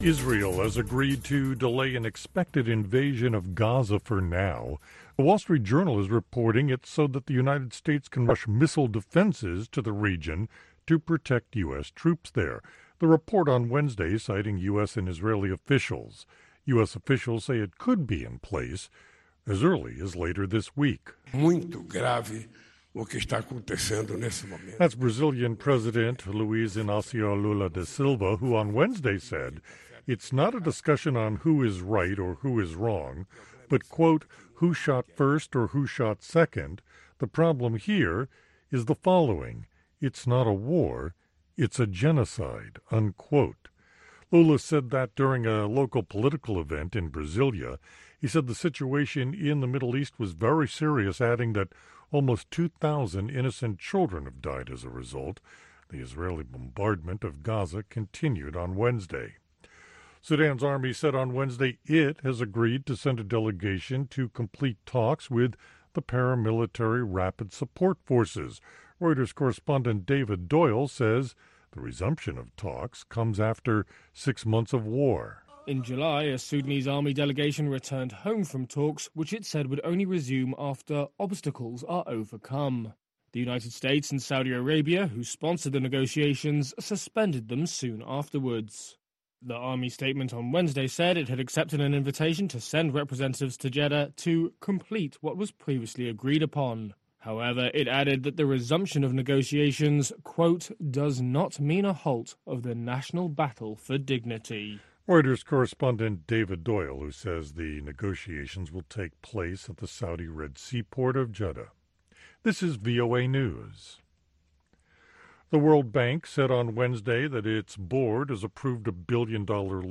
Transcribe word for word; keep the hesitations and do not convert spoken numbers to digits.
Israel has agreed to delay an expected invasion of Gaza for now. The Wall Street Journal is reporting it's so that the United States can rush missile defenses to the region to protect U S troops there. The report on Wednesday citing U S and Israeli officials. U S officials say it could be in place as early as later this week. Muito grave o que está acontecendo nesse momento. That's Brazilian President Luiz Inácio Lula da Silva, who on Wednesday said it's not a discussion on who is right or who is wrong, but, quote, who shot first or who shot second. The problem here is the following. It's not a war, it's a genocide, unquote. Lula said that during a local political event in Brasilia. He said the situation in the Middle East was very serious, adding that almost two thousand innocent children have died as a result. The Israeli bombardment of Gaza continued on Wednesday. Sudan's army said on Wednesday it has agreed to send a delegation to complete talks with the paramilitary Rapid Support Forces. Reuters correspondent David Doyle says the resumption of talks comes after six months of war. In July, a Sudanese army delegation returned home from talks, which it said would only resume after obstacles are overcome. The United States and Saudi Arabia, who sponsored the negotiations, suspended them soon afterwards. The army statement on Wednesday said it had accepted an invitation to send representatives to Jeddah to complete what was previously agreed upon. However, it added that the resumption of negotiations, quote, does not mean a halt of the national battle for dignity. Reuters correspondent David Doyle, who says the negotiations will take place at the Saudi Red Sea port of Jeddah. This is V O A News. The World Bank said on Wednesday that its board has approved a billion-dollar